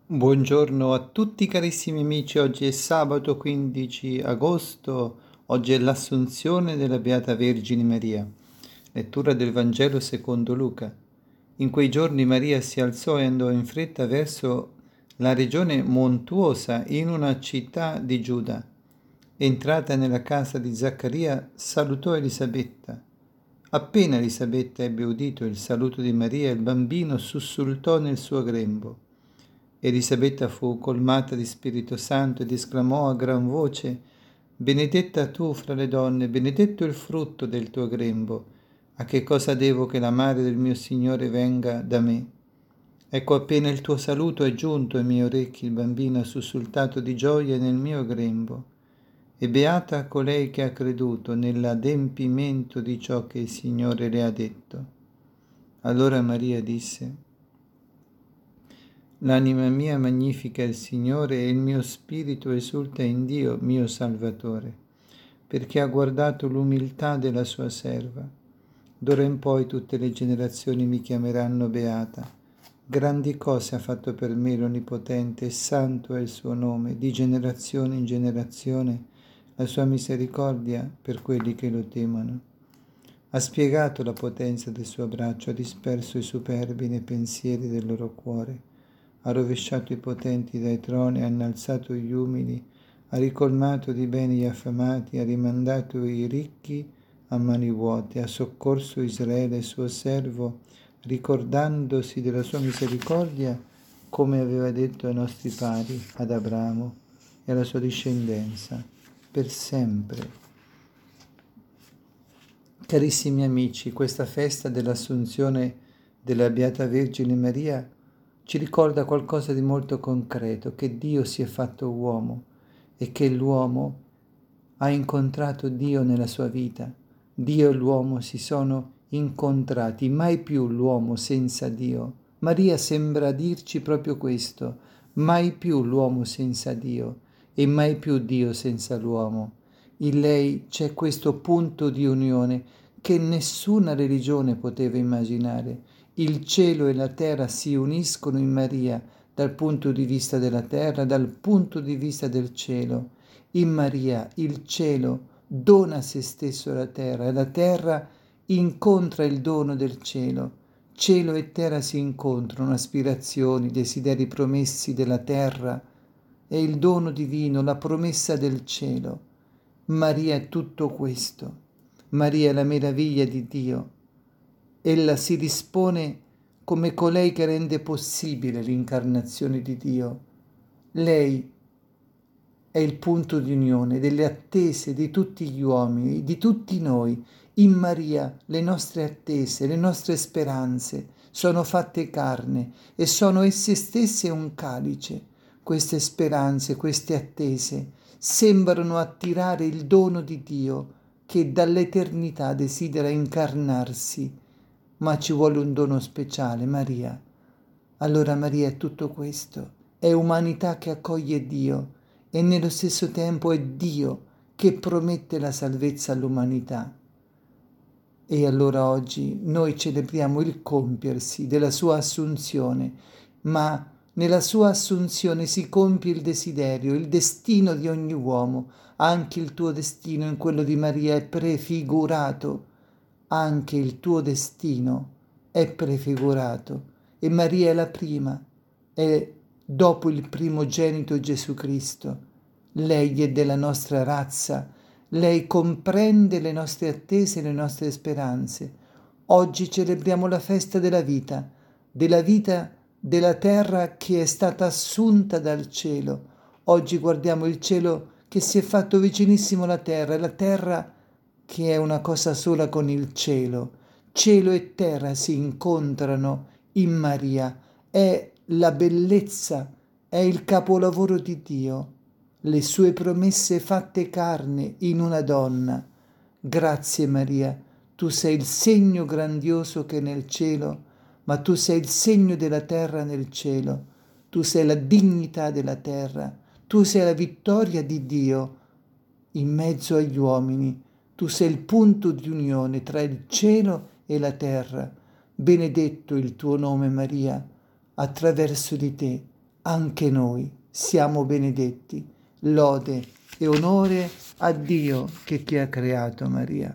Buongiorno a tutti carissimi amici, oggi è sabato 15 agosto, oggi è l'Assunzione della Beata Vergine Maria. Lettura del Vangelo secondo Luca. In quei giorni Maria si alzò e andò in fretta verso la regione montuosa in una città di Giuda. Entrata nella casa di Zaccaria, salutò Elisabetta. Appena Elisabetta ebbe udito il saluto di Maria, il bambino sussultò nel suo grembo. Elisabetta fu colmata di Spirito Santo ed esclamò a gran voce: Benedetta tu fra le donne, benedetto il frutto del tuo grembo. A che cosa devo che la madre del mio Signore venga da me? Ecco, appena il tuo saluto è giunto ai miei orecchi, il bambino ha sussultato di gioia nel mio grembo. E beata colei che ha creduto nell'adempimento di ciò che il Signore le ha detto. Allora Maria disse: L'anima mia magnifica il Signore e il mio spirito esulta in Dio, mio Salvatore, perché ha guardato l'umiltà della sua serva. D'ora in poi tutte le generazioni mi chiameranno beata. Grandi cose ha fatto per me l'Onnipotente e santo è il suo nome, di generazione in generazione la sua misericordia per quelli che lo temono. Ha spiegato la potenza del suo braccio, ha disperso i superbi nei pensieri del loro cuore. Ha rovesciato i potenti dai troni, ha innalzato gli umili, ha ricolmato di beni gli affamati, ha rimandato i ricchi a mani vuote, ha soccorso Israele, suo servo, ricordandosi della sua misericordia, come aveva detto ai nostri padri, ad Abramo e alla sua discendenza, per sempre. Carissimi amici, questa festa dell'Assunzione della Beata Vergine Maria ci ricorda qualcosa di molto concreto, che Dio si è fatto uomo e che l'uomo ha incontrato Dio nella sua vita. Dio e l'uomo si sono incontrati, mai più l'uomo senza Dio. Maria sembra dirci proprio questo, mai più l'uomo senza Dio e mai più Dio senza l'uomo. In lei c'è questo punto di unione che nessuna religione poteva immaginare. Il cielo e la terra si uniscono in Maria dal punto di vista della terra, dal punto di vista del cielo. In Maria il cielo dona se stesso alla terra e la terra incontra il dono del cielo. Cielo e terra si incontrano, aspirazioni, desideri promessi della terra e il dono divino, la promessa del cielo. Maria è tutto questo. Maria è la meraviglia di Dio. Ella si dispone come colei che rende possibile l'incarnazione di Dio. Lei è il punto di unione delle attese di tutti gli uomini, di tutti noi. In Maria le nostre attese, le nostre speranze sono fatte carne e sono esse stesse un calice. Queste speranze, queste attese sembrano attirare il dono di Dio che dall'eternità desidera incarnarsi, ma ci vuole un dono speciale, Maria. Allora Maria è tutto questo, è umanità che accoglie Dio e nello stesso tempo è Dio che promette la salvezza all'umanità. E allora oggi noi celebriamo il compiersi della sua assunzione, ma nella sua assunzione si compie il desiderio, il destino di ogni uomo. Anche il tuo destino in quello di Maria è prefigurato. Anche il tuo destino è prefigurato. E Maria è la prima, è dopo il primogenito Gesù Cristo. Lei è della nostra razza. Lei comprende le nostre attese e le nostre speranze. Oggi celebriamo la festa della vita della terra che è stata assunta dal cielo. Oggi guardiamo il cielo che si è fatto vicinissimo alla terra, e la terra che è una cosa sola con il cielo. Cielo e terra si incontrano in Maria. È la bellezza, è il capolavoro di Dio. Le sue promesse fatte carne in una donna. Grazie Maria, tu sei il segno grandioso che è nel cielo, ma tu sei il segno della terra nel cielo. Tu sei la dignità della terra, tu sei la vittoria di Dio in mezzo agli uomini. Tu sei il punto di unione tra il cielo e la terra. Benedetto il tuo nome Maria, attraverso di te anche noi siamo benedetti. Lode e onore a Dio che ti ha creato, Maria.